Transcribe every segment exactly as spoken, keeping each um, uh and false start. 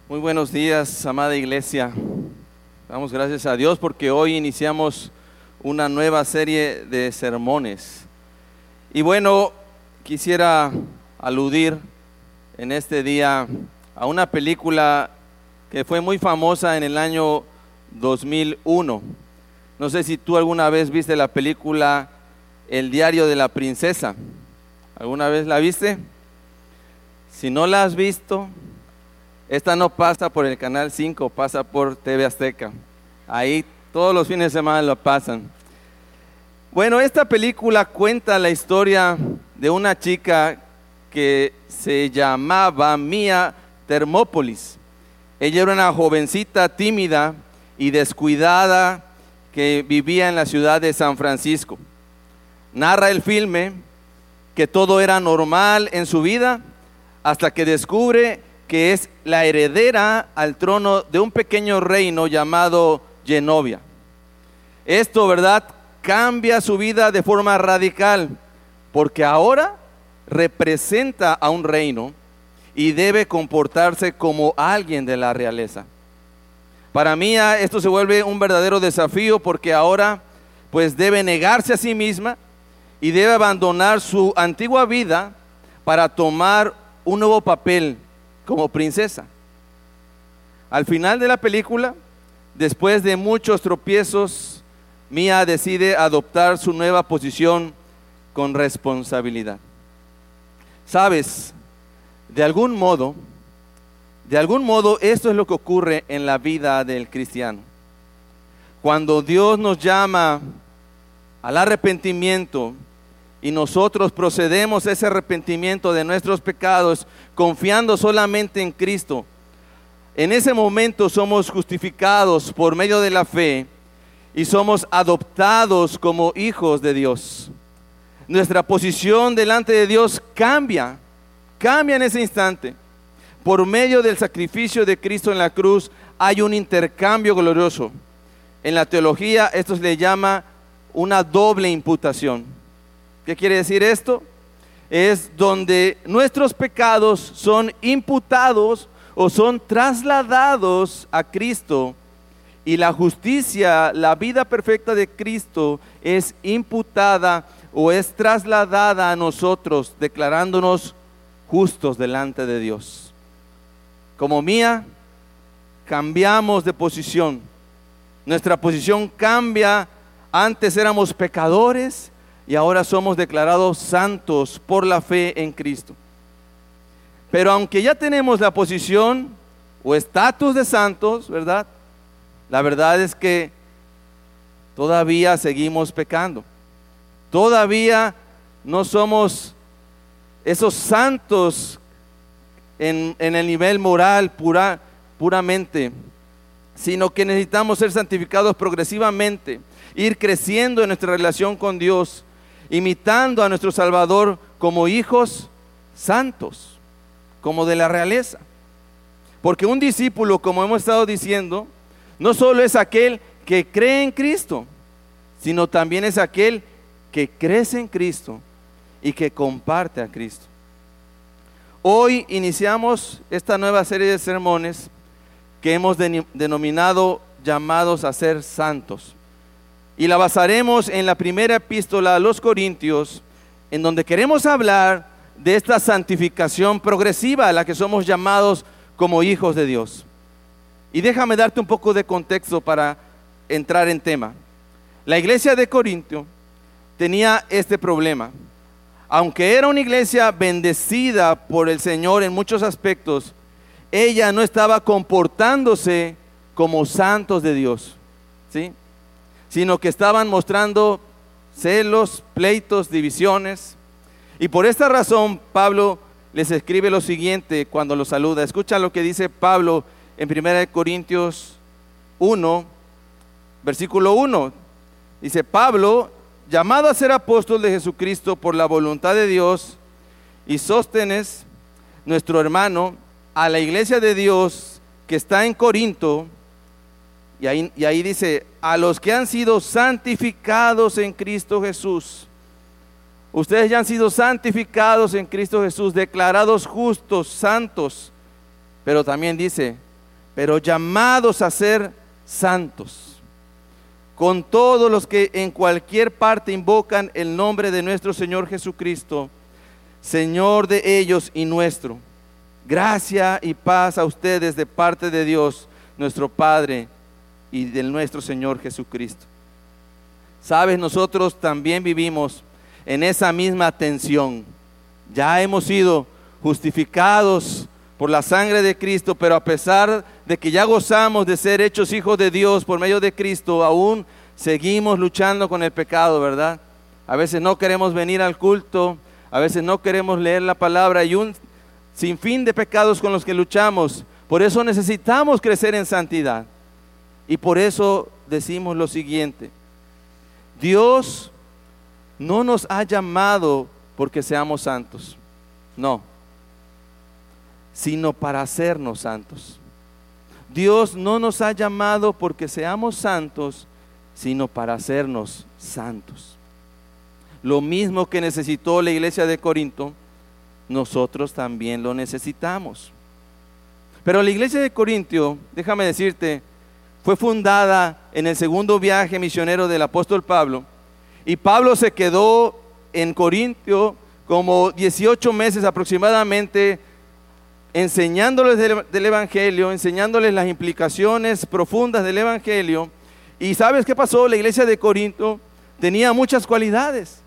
Muy buenos días, amada iglesia. Damos gracias a Dios porque hoy iniciamos una nueva serie de sermones. Y bueno, quisiera aludir en este día a una película que fue muy famosa en el año dos mil uno. No sé si tú alguna vez viste la película El diario de la princesa. ¿Alguna vez la viste? Si no la has visto, esta no pasa por el Canal cinco, pasa por T V Azteca. Ahí todos los fines de semana lo pasan. Bueno, esta película cuenta la historia de una chica que se llamaba Mia Thermopolis. Ella era una jovencita tímida y descuidada que vivía en la ciudad de San Francisco. Narra el filme que todo era normal en su vida hasta que descubre que es la heredera al trono de un pequeño reino llamado Genovia. Esto, ¿verdad?, cambia su vida de forma radical, porque ahora representa a un reino y debe comportarse como alguien de la realeza. Para mí esto se vuelve un verdadero desafío, porque ahora pues debe negarse a sí misma y debe abandonar su antigua vida para tomar un nuevo papel como princesa. Al final de la película, después de muchos tropiezos, Mia decide adoptar su nueva posición con responsabilidad. Sabes, de algún modo, de algún modo esto es lo que ocurre en la vida del cristiano. Cuando Dios nos llama al arrepentimiento y nosotros procedemos a ese arrepentimiento de nuestros pecados, confiando solamente en Cristo, en ese momento somos justificados por medio de la fe y somos adoptados como hijos de Dios. Nuestra posición delante de Dios cambia, cambia en ese instante. Por medio del sacrificio de Cristo en la cruz hay un intercambio glorioso. En la teología esto se le llama una doble imputación. ¿Qué quiere decir esto? Es donde nuestros pecados son imputados o son trasladados a Cristo, y la justicia, la vida perfecta de Cristo es imputada o es trasladada a nosotros, declarándonos justos delante de Dios. Como Mia, cambiamos de posición. Nuestra posición cambia. Antes éramos pecadores y ahora somos declarados santos por la fe en Cristo. Pero aunque ya tenemos la posición o estatus de santos, ¿verdad?, la verdad es que todavía seguimos pecando. Todavía no somos esos santos en, en el nivel moral pura, puramente, sino que necesitamos ser santificados progresivamente, ir creciendo en nuestra relación con Dios, imitando a nuestro Salvador como hijos santos, como de la realeza. Porque un discípulo, como hemos estado diciendo, no solo es aquel que cree en Cristo, sino también es aquel que crece en Cristo y que comparte a Cristo. Hoy iniciamos esta nueva serie de sermones que hemos denominado llamados a ser santos. Y la basaremos en la primera epístola a los Corintios, en donde queremos hablar de esta santificación progresiva a la que somos llamados como hijos de Dios. Y déjame darte un poco de contexto para entrar en tema. La iglesia de Corinto tenía este problema. Aunque era una iglesia bendecida por el Señor en muchos aspectos, ella no estaba comportándose como santos de Dios, ¿sí?, sino que estaban mostrando celos, pleitos, divisiones. Y por esta razón Pablo les escribe lo siguiente cuando los saluda. Escucha lo que dice Pablo en primera de Corintios uno, versículo uno. Dice: Pablo, llamado a ser apóstol de Jesucristo por la voluntad de Dios, y Sóstenes, nuestro hermano, a la iglesia de Dios que está en Corinto. Y ahí, y ahí dice: a los que han sido santificados en Cristo Jesús. Ustedes ya han sido santificados en Cristo Jesús, declarados justos, santos. Pero también dice: pero llamados a ser santos, con todos los que en cualquier parte invocan el nombre de nuestro Señor Jesucristo, Señor de ellos y nuestro. Gracia y paz a ustedes de parte de Dios, nuestro Padre, y de nuestro Señor Jesucristo. Sabes, nosotros también vivimos en esa misma tensión. Ya hemos sido justificados por la sangre de Cristo, pero a pesar de que ya gozamos de ser hechos hijos de Dios por medio de Cristo, aún seguimos luchando con el pecado, ¿verdad? A veces no queremos venir al culto, a veces no queremos leer la palabra, y un sinfín de pecados con los que luchamos. Por eso necesitamos crecer en santidad. Y por eso decimos lo siguiente: Dios no nos ha llamado porque seamos santos, no, sino para hacernos santos. Dios no nos ha llamado porque seamos santos, sino para hacernos santos. Lo mismo que necesitó la iglesia de Corinto, nosotros también lo necesitamos. Pero la iglesia de Corinto, déjame decirte, fue fundada en el segundo viaje misionero del apóstol Pablo, y Pablo se quedó en Corintio como dieciocho meses aproximadamente, enseñándoles del, del evangelio, enseñándoles las implicaciones profundas del evangelio. Y ¿sabes qué pasó? La iglesia de Corinto tenía muchas cualidades,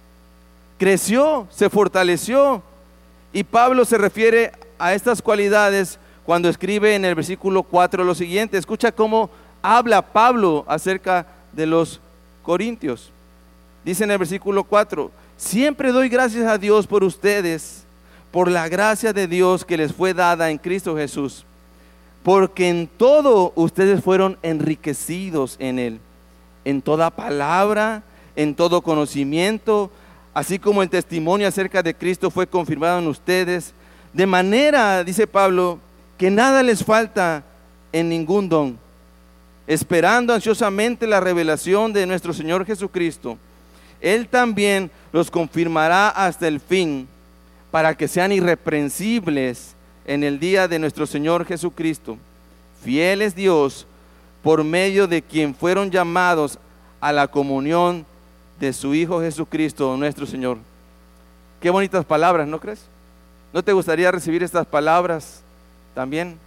creció, se fortaleció, y Pablo se refiere a estas cualidades cuando escribe en el versículo cuatro lo siguiente. Escucha cómo habla Pablo acerca de los corintios. Dice en el versículo cuatro: siempre doy gracias a Dios por ustedes, por la gracia de Dios que les fue dada en Cristo Jesús, porque en todo ustedes fueron enriquecidos en Él, en toda palabra, en todo conocimiento, así como el testimonio acerca de Cristo fue confirmado en ustedes, de manera, dice Pablo, que nada les falta en ningún don, esperando ansiosamente la revelación de nuestro Señor Jesucristo. Él también los confirmará hasta el fin, para que sean irreprensibles en el día de nuestro Señor Jesucristo. Fiel es Dios, por medio de quien fueron llamados a la comunión de su Hijo Jesucristo, nuestro Señor. Qué bonitas palabras, ¿no crees? ¿No te gustaría recibir estas palabras también?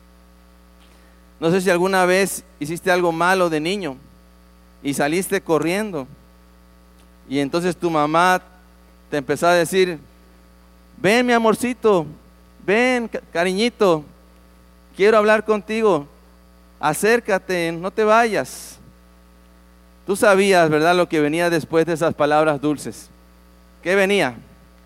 No sé si alguna vez hiciste algo malo de niño y saliste corriendo, y entonces tu mamá te empezó a decir: ven mi amorcito, ven cariñito, quiero hablar contigo, acércate, no te vayas. Tú sabías, ¿verdad?, lo que venía después de esas palabras dulces. ¿Qué venía?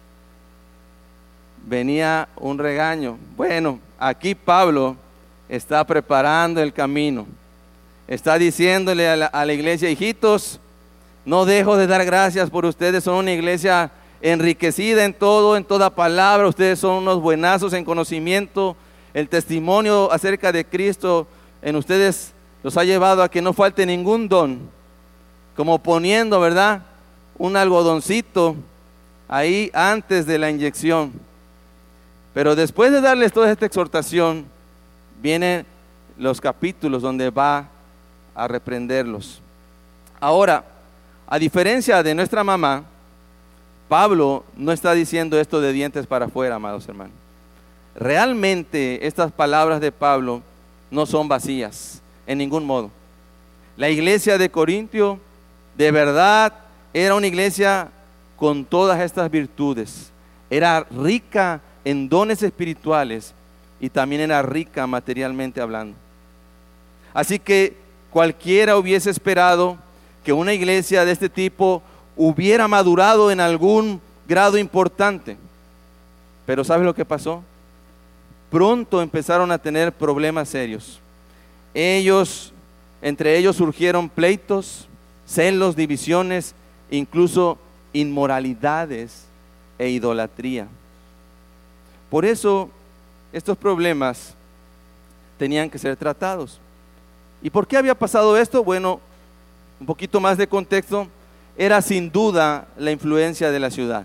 Venía un regaño. Bueno, aquí Pablo está preparando el camino. Está diciéndole a la, a la iglesia: hijitos, no dejo de dar gracias por ustedes, son una iglesia enriquecida en todo, en toda palabra. Ustedes son unos buenazos en conocimiento. El testimonio acerca de Cristo en ustedes los ha llevado a que no falte ningún don, como poniendo, ¿verdad?, un algodoncito ahí antes de la inyección. Pero después de darles toda esta exhortación, vienen los capítulos donde va a reprenderlos. Ahora, a diferencia de nuestra mamá, Pablo no está diciendo esto de dientes para afuera, amados hermanos. Realmente estas palabras de Pablo no son vacías en ningún modo. La iglesia de Corintio de verdad era una iglesia con todas estas virtudes. Era rica en dones espirituales y también era rica materialmente hablando. Así que cualquiera hubiese esperado que una iglesia de este tipo hubiera madurado en algún grado importante. Pero ¿sabes lo que pasó? Pronto empezaron a tener problemas serios. Ellos, entre ellos surgieron pleitos, celos, divisiones, incluso inmoralidades e idolatría. Por eso estos problemas tenían que ser tratados. ¿Y por qué había pasado esto? Bueno, un poquito más de contexto. Era sin duda la influencia de la ciudad.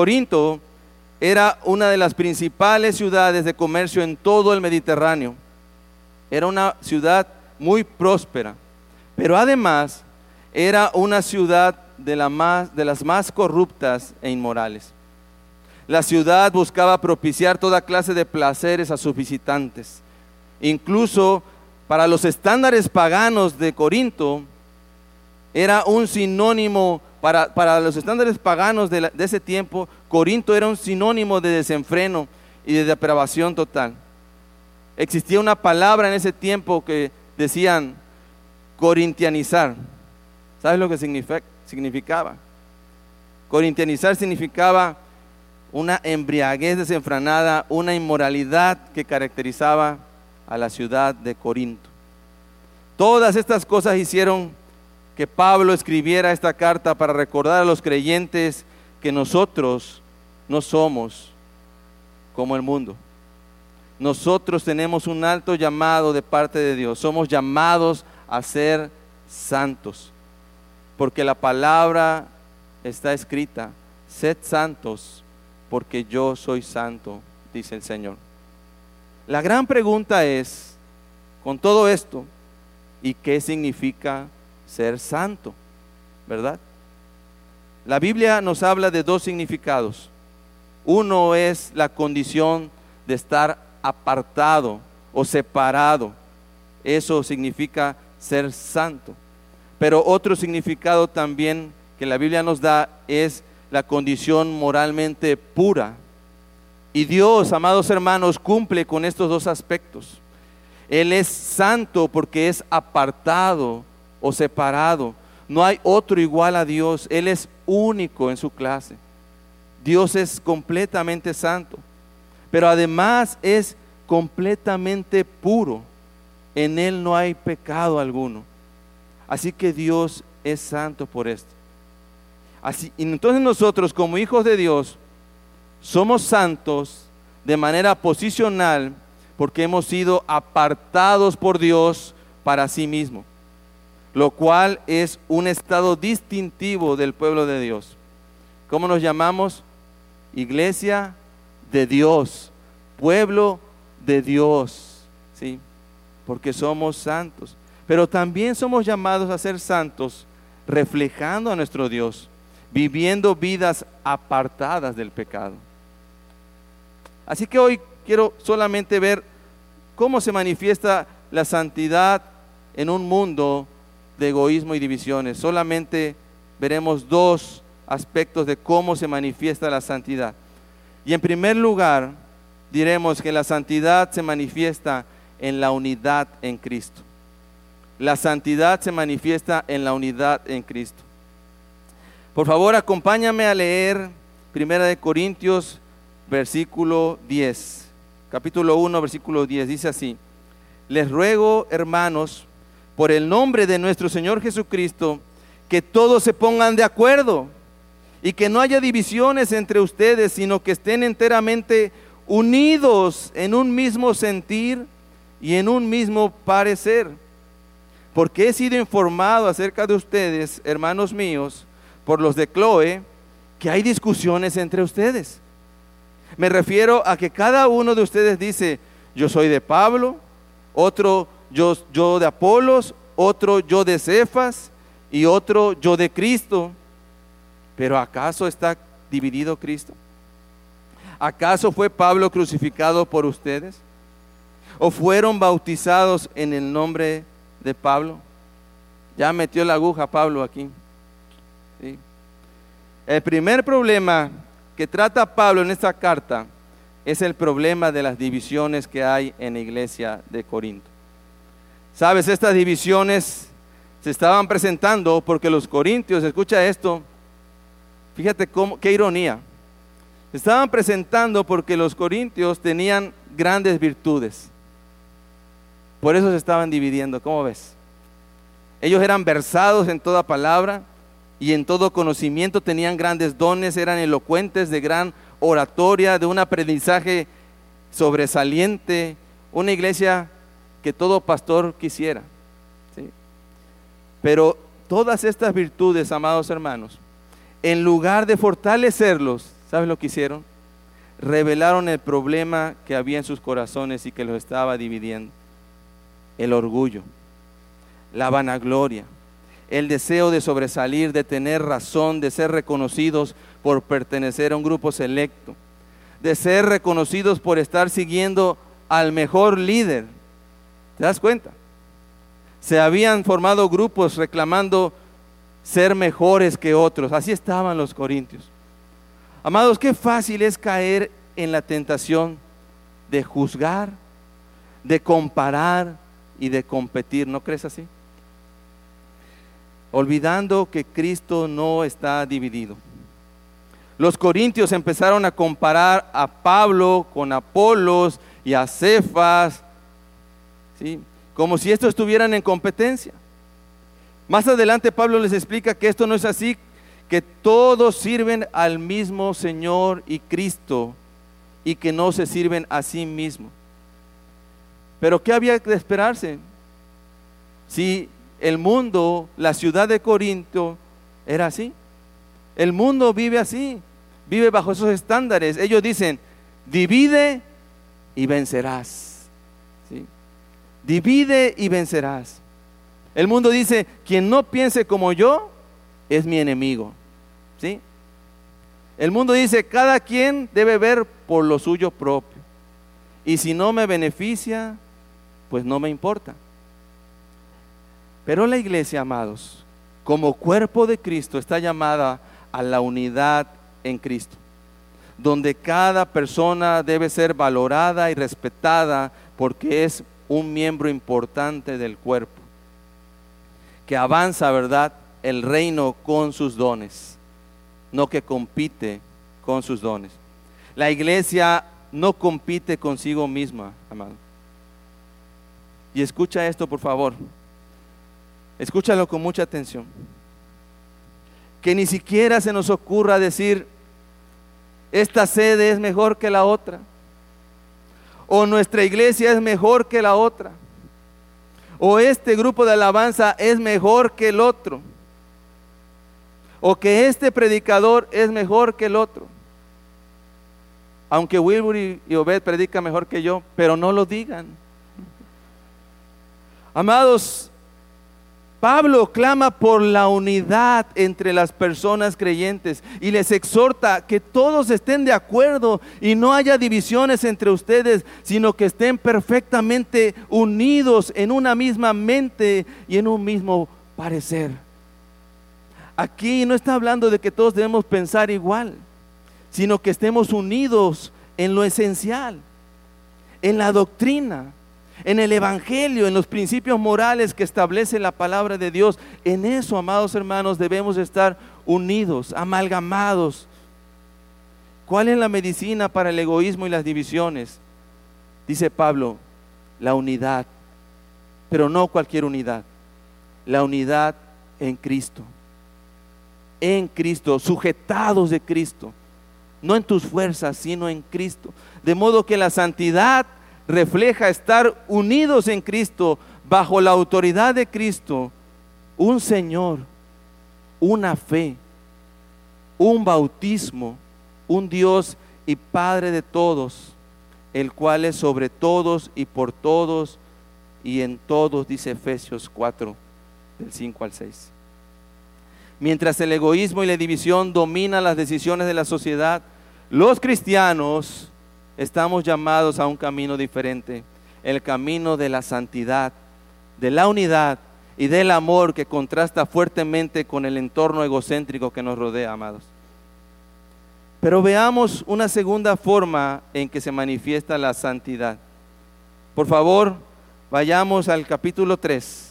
Corinto era una de las principales ciudades de comercio en todo el Mediterráneo. Era una ciudad muy próspera, pero además era una ciudad de, la más, de las más corruptas e inmorales. La ciudad buscaba propiciar toda clase de placeres a sus visitantes. Incluso para los estándares paganos de Corinto, era un sinónimo, para, para los estándares paganos de, la, de ese tiempo, Corinto era un sinónimo de desenfreno y de depravación total. Existía una palabra en ese tiempo que decían corintianizar. ¿Sabes lo que significa, significaba? Corintianizar significaba una embriaguez desenfrenada, una inmoralidad que caracterizaba a la ciudad de Corinto. Todas estas cosas hicieron que Pablo escribiera esta carta para recordar a los creyentes que nosotros no somos como el mundo. Nosotros tenemos un alto llamado de parte de Dios. Somos llamados a ser santos, porque la palabra está escrita: sed santos, porque yo soy santo, dice el Señor. La gran pregunta es, con todo esto, ¿y qué significa ser santo? ¿Verdad? La Biblia nos habla de dos significados. Uno es la condición de estar apartado o separado. Eso significa ser santo. Pero otro significado también que la Biblia nos da es la condición moralmente pura. Y Dios, amados hermanos, cumple con estos dos aspectos. Él es santo porque es apartado o separado. No hay otro igual a Dios. Él es único en su clase. Dios es completamente santo, pero además es completamente puro. En Él no hay pecado alguno. Así que Dios es santo por esto. Así, y entonces nosotros, como hijos de Dios, somos santos de manera posicional porque hemos sido apartados por Dios para sí mismo, lo cual es un estado distintivo del pueblo de Dios. ¿Cómo nos llamamos? Iglesia de Dios, pueblo de Dios, ¿sí? Porque somos santos. Pero también somos llamados a ser santos reflejando a nuestro Dios, viviendo vidas apartadas del pecado. Así que hoy quiero solamente ver cómo se manifiesta la santidad en un mundo de egoísmo y divisiones. Solamente veremos dos aspectos de cómo se manifiesta la santidad. Y en primer lugar, diremos que la santidad se manifiesta en la unidad en Cristo. La santidad se manifiesta en la unidad en Cristo. Por favor, acompáñame a leer Primera de Corintios, versículo diez. Capítulo uno, versículo diez. Dice así: les ruego, hermanos, por el nombre de nuestro Señor Jesucristo, que todos se pongan de acuerdo y que no haya divisiones entre ustedes, sino que estén enteramente unidos en un mismo sentir y en un mismo parecer. Porque he sido informado acerca de ustedes, hermanos míos, por los de Cloe, que hay discusiones entre ustedes. Me refiero a que cada uno de ustedes dice: yo soy de Pablo, otro yo, yo de Apolos, otro yo de Cefas y otro yo de Cristo. Pero ¿acaso está dividido Cristo? ¿Acaso fue Pablo crucificado por ustedes? ¿O fueron bautizados en el nombre de Pablo? Ya metió la aguja Pablo aquí. ¿Sí? El primer problema que trata Pablo en esta carta es el problema de las divisiones que hay en la iglesia de Corinto. Sabes, estas divisiones se estaban presentando porque los corintios, escucha esto, fíjate cómo, qué ironía, se estaban presentando porque los corintios tenían grandes virtudes. Por eso se estaban dividiendo, ¿cómo ves? Ellos eran versados en toda palabra y en todo conocimiento, tenían grandes dones, eran elocuentes, de gran oratoria, de un aprendizaje sobresaliente, una iglesia que todo pastor quisiera, ¿sí? Pero todas estas virtudes, amados hermanos, en lugar de fortalecerlos, ¿sabes lo que hicieron? Revelaron el problema que había en sus corazones y que los estaba dividiendo. el orgullo, la vanagloria, el deseo de sobresalir, de tener razón, de ser reconocidos por pertenecer a un grupo selecto, de ser reconocidos por estar siguiendo al mejor líder. ¿Te das cuenta? Se habían formado grupos reclamando ser mejores que otros. Así estaban los corintios. Amados, qué fácil es caer en la tentación de juzgar, de comparar y de competir. ¿No crees así? Olvidando que Cristo no está dividido. Los corintios empezaron a comparar a Pablo con Apolos y a Cefas, ¿sí?, como si estos estuvieran en competencia. Más adelante Pablo les explica que esto no es así, que todos sirven al mismo Señor y Cristo, y que no se sirven a sí mismos. Pero ¿qué había de esperarse? Si el mundo, la ciudad de Corinto era así. El mundo vive así, vive bajo esos estándares. Ellos dicen, divide y vencerás, ¿sí? Divide y vencerás. El mundo dice, quien no piense como yo es mi enemigo, ¿sí? El mundo dice, cada quien debe ver por lo suyo propio, y si no me beneficia, pues no me importa. Pero la iglesia, amados, como cuerpo de Cristo, está llamada a la unidad en Cristo, donde cada persona debe ser valorada y respetada porque es un miembro importante del cuerpo, que avanza, ¿verdad?, el reino con sus dones, no que compite con sus dones. La iglesia no compite consigo misma, amado. Y escucha esto, por favor. Escúchalo con mucha atención. Que ni siquiera se nos ocurra decir, esta sede es mejor que la otra, o nuestra iglesia es mejor que la otra, o este grupo de alabanza es mejor que el otro, o que este predicador es mejor que el otro. Aunque Wilbur y Obed predican mejor que yo, pero no lo digan. Amados, Pablo clama por la unidad entre las personas creyentes y les exhorta que todos estén de acuerdo y no haya divisiones entre ustedes, sino que estén perfectamente unidos en una misma mente y en un mismo parecer. Aquí no está hablando de que todos debemos pensar igual, sino que estemos unidos en lo esencial, en la doctrina, en el evangelio, en los principios morales que establece la palabra de Dios. En eso, amados hermanos, debemos estar unidos, amalgamados. ¿Cuál es la medicina para el egoísmo y las divisiones? Dice Pablo, la unidad, pero no cualquier unidad, la unidad en Cristo, en Cristo, sujetados de Cristo, no en tus fuerzas, sino en Cristo. De modo que la santidad refleja estar unidos en Cristo, bajo la autoridad de Cristo, un Señor, una fe, un bautismo, un Dios y Padre de todos, el cual es sobre todos y por todos y en todos, dice Efesios cuatro, del cinco al seis. Mientras el egoísmo y la división dominan las decisiones de la sociedad, los cristianos estamos llamados a un camino diferente, el camino de la santidad, de la unidad y del amor que contrasta fuertemente con el entorno egocéntrico que nos rodea, amados. Pero veamos una segunda forma en que se manifiesta la santidad. Por favor, vayamos al capítulo tres.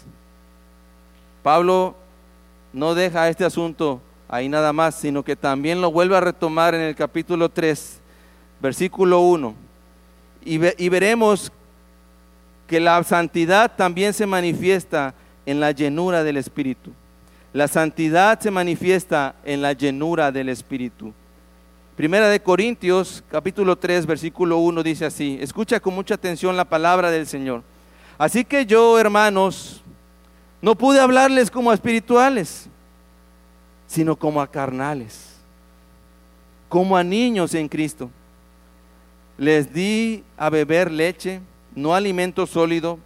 Pablo no deja este asunto ahí nada más, sino que también lo vuelve a retomar en el capítulo tres, versículo uno, y, ve, y veremos que la santidad también se manifiesta en la llenura del Espíritu. La santidad se manifiesta en la llenura del Espíritu. Primera de Corintios, capítulo tres, versículo uno, dice así. Escucha con mucha atención la palabra del Señor. Así que yo, hermanos, no pude hablarles como a espirituales, sino como a carnales, como a niños en Cristo. Les di a beber leche, no alimento sólido,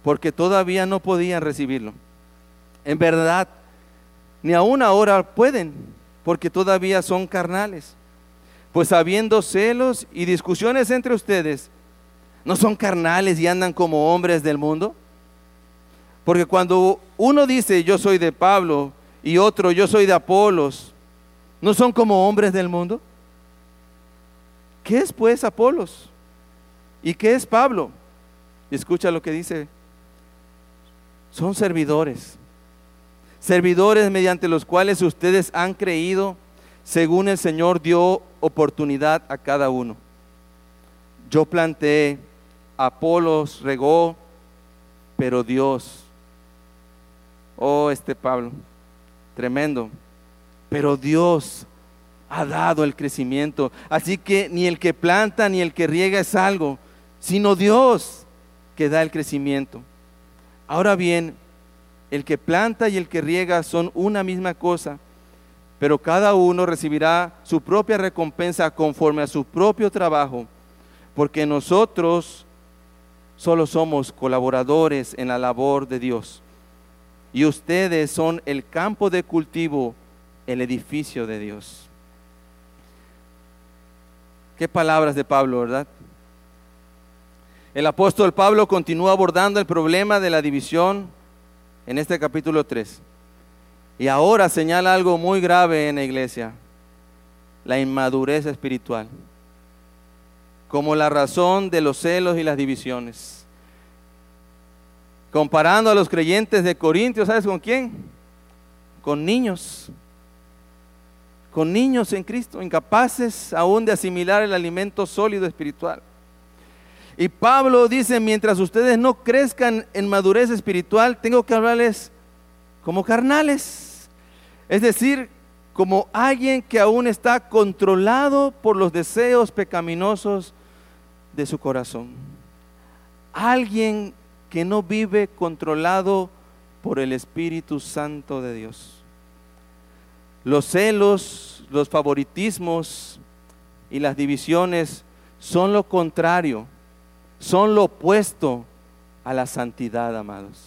porque todavía no podían recibirlo. En verdad, ni aún ahora pueden, porque todavía son carnales. Pues habiendo celos y discusiones entre ustedes, ¿no son carnales y andan como hombres del mundo? Porque cuando uno dice yo soy de Pablo y otro yo soy de Apolos, ¿no son como hombres del mundo? ¿Qué es pues Apolos? ¿Y qué es Pablo? Escucha lo que dice. Son servidores. Servidores mediante los cuales ustedes han creído, según el Señor dio oportunidad a cada uno. Yo planté, Apolos regó, pero Dios, oh este Pablo, tremendo, pero Dios ha dado el crecimiento. Así que ni el que planta ni el que riega es algo, sino Dios que da el crecimiento. Ahora bien, el que planta y el que riega son una misma cosa, pero cada uno recibirá su propia recompensa conforme a su propio trabajo, porque nosotros solo somos colaboradores en la labor de Dios, y ustedes son el campo de cultivo, el edificio de Dios. Qué palabras de Pablo, ¿verdad? El apóstol Pablo continúa abordando el problema de la división en este capítulo tres. Y ahora señala algo muy grave en la iglesia: la inmadurez espiritual, como la razón de los celos y las divisiones. Comparando a los creyentes de Corintios, ¿sabes con quién? Con niños. Con niños en Cristo, incapaces aún de asimilar el alimento sólido espiritual. Y Pablo dice, mientras ustedes no crezcan en madurez espiritual, tengo que hablarles como carnales. Es decir, como alguien que aún está controlado por los deseos pecaminosos de su corazón. Alguien que no vive controlado por el Espíritu Santo de Dios. Los celos, los favoritismos y las divisiones son lo contrario, son lo opuesto a la santidad, amados.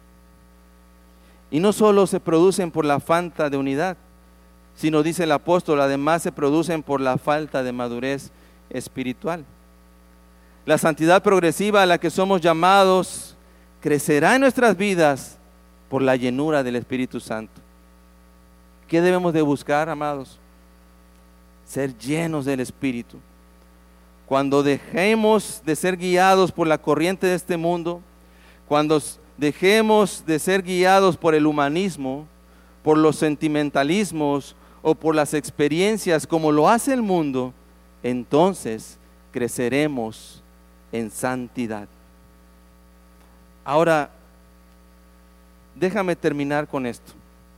Y no solo se producen por la falta de unidad, sino, dice el apóstol, además se producen por la falta de madurez espiritual. La santidad progresiva a la que somos llamados crecerá en nuestras vidas por la llenura del Espíritu Santo. ¿Qué debemos de buscar, amados? Ser llenos del Espíritu. Cuando dejemos de ser guiados por la corriente de este mundo, cuando dejemos de ser guiados por el humanismo, por los sentimentalismos o por las experiencias como lo hace el mundo, entonces creceremos en santidad. Ahora, déjame terminar con esto.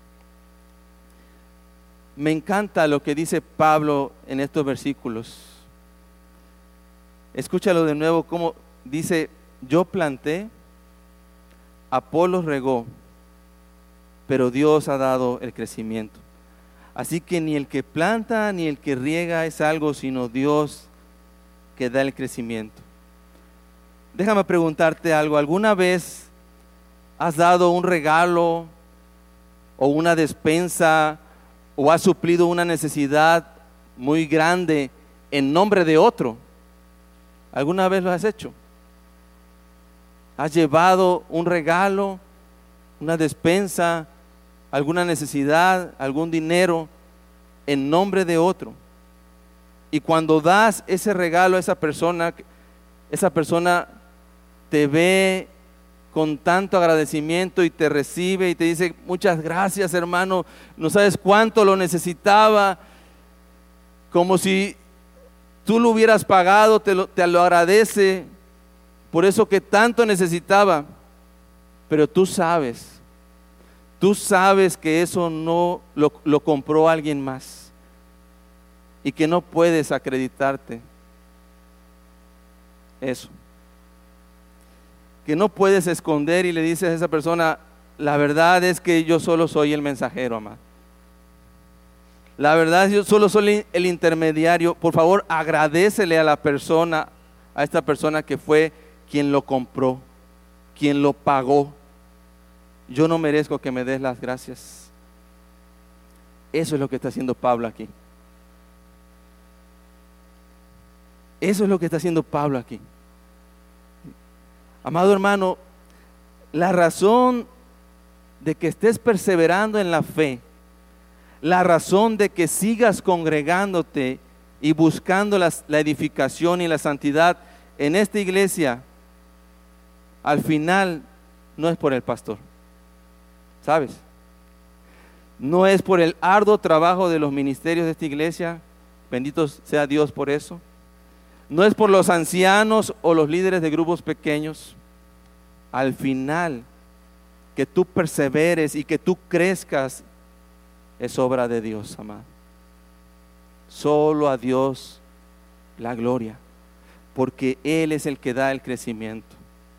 Me encanta lo que dice Pablo en estos versículos. Escúchalo de nuevo, como dice: yo planté, Apolos regó, pero Dios ha dado el crecimiento. Así que ni el que planta ni el que riega es algo, sino Dios que da el crecimiento. Déjame preguntarte algo. ¿Alguna vez has dado un regalo o una despensa o has suplido una necesidad muy grande en nombre de otro? ¿Alguna vez lo has hecho? ¿Has llevado un regalo, una despensa, alguna necesidad, algún dinero en nombre de otro? Y cuando das ese regalo a esa persona, esa persona te ve con tanto agradecimiento y te recibe y te dice: muchas gracias, hermano, no sabes cuánto lo necesitaba, como si tú lo hubieras pagado, te lo, te lo agradece por eso que tanto necesitaba. Pero tú sabes, tú sabes que eso no lo, lo compró alguien más y que no puedes acreditarte eso, que no puedes esconder y le dices a esa persona: la verdad es que yo solo soy el mensajero, amado. La verdad es que yo solo soy el intermediario. Por favor, agradécele a la persona, a esta persona que fue quien lo compró, quien lo pagó. Yo no merezco que me des las gracias. Eso es lo que está haciendo Pablo aquí. Eso es lo que está haciendo Pablo aquí. Amado hermano, la razón de que estés perseverando en la fe, la razón de que sigas congregándote y buscando la, la edificación y la santidad en esta iglesia, al final no es por el pastor, ¿sabes? No es por el arduo trabajo de los ministerios de esta iglesia, bendito sea Dios por eso. No es por los ancianos o los líderes de grupos pequeños. Al final, que tú perseveres y que tú crezcas es obra de Dios, amado. Solo a Dios la gloria, porque Él es el que da el crecimiento.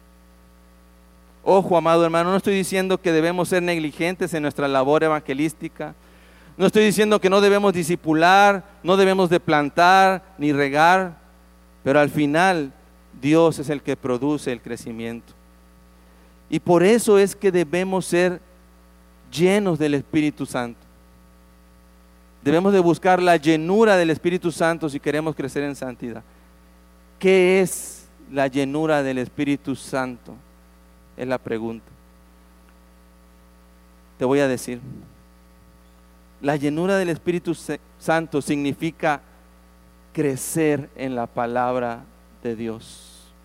Ojo, amado hermano, no estoy diciendo que debemos ser negligentes en nuestra labor evangelística. No estoy diciendo que no debemos discipular, no debemos de plantar ni regar, pero al final Dios es el que produce el crecimiento. Y por eso es que debemos ser llenos del Espíritu Santo. Debemos de buscar la llenura del Espíritu Santo si queremos crecer en santidad. ¿Qué es la llenura del Espíritu Santo? Es la pregunta. Te voy a decir. La llenura del Espíritu Santo significa crecer en la palabra de Dios.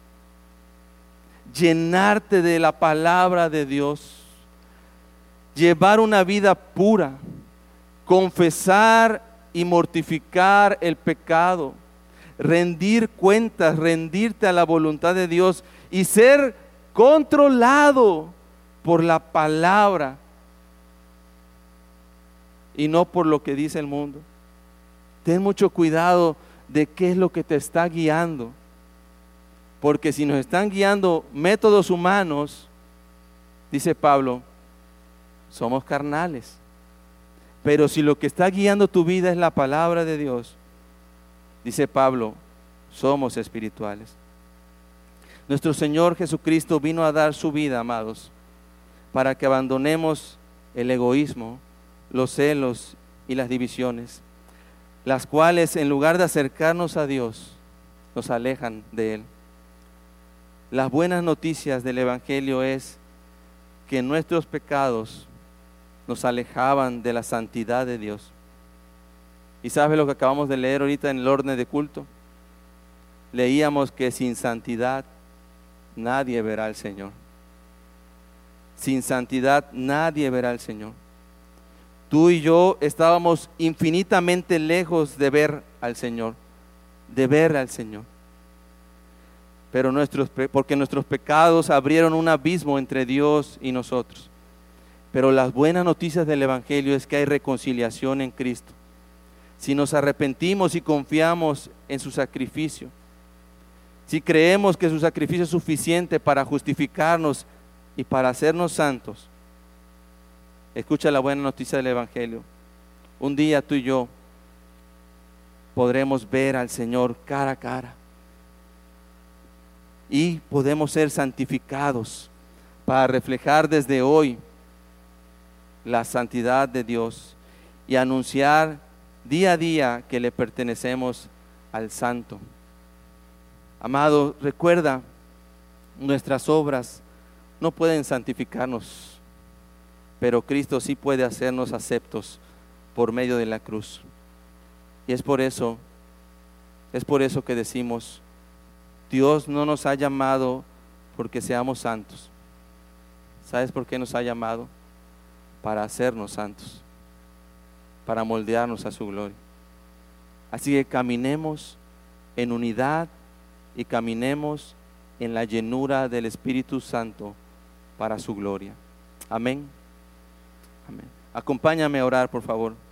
Llenarte de la palabra de Dios. Llevar una vida pura. Confesar y mortificar el pecado. Rendir cuentas, rendirte a la voluntad de Dios y ser controlado por la palabra y no por lo que dice el mundo. Ten mucho cuidado de qué es lo que te está guiando, porque si nos están guiando métodos humanos, dice Pablo, somos carnales. Pero si lo que está guiando tu vida es la palabra de Dios, dice Pablo, somos espirituales. Nuestro Señor Jesucristo vino a dar su vida, amados, para que abandonemos el egoísmo, los celos y las divisiones, las cuales en lugar de acercarnos a Dios, nos alejan de Él. Las buenas noticias del Evangelio es que nuestros pecados nos alejaban de la santidad de Dios. ¿Y sabes lo que acabamos de leer ahorita en el orden de culto? Leíamos que sin santidad nadie verá al Señor. Sin santidad nadie verá al Señor. Tú y yo estábamos infinitamente lejos de ver al Señor, de ver al Señor. Pero nuestros, porque nuestros pecados abrieron un abismo entre Dios y nosotros. Pero las buenas noticias del Evangelio es que hay reconciliación en Cristo. Si nos arrepentimos y confiamos en su sacrificio, si creemos que su sacrificio es suficiente para justificarnos y para hacernos santos, escucha la buena noticia del Evangelio. Un día tú y yo podremos ver al Señor cara a cara y podemos ser santificados para reflejar desde hoy la santidad de Dios y anunciar día a día que le pertenecemos al Santo. Amado, recuerda, nuestras obras no pueden santificarnos, pero Cristo sí puede hacernos aceptos por medio de la cruz. Y es por eso, es por eso que decimos, Dios no nos ha llamado porque seamos santos. ¿Sabes por qué nos ha llamado? Para hacernos santos, para moldearnos a su gloria. Así que caminemos en unidad y caminemos en la llenura del Espíritu Santo para su gloria. Amén. Amén. Acompáñame a orar, por favor.